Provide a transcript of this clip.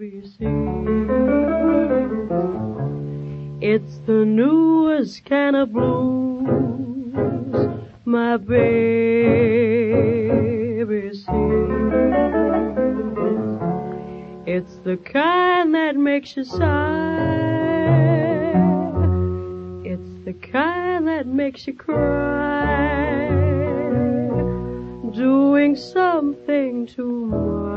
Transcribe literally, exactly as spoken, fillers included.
B C. It's the newest kind of blues my baby sings. It's the kind that makes you sigh. It's the kind that makes you cry. Doing something too much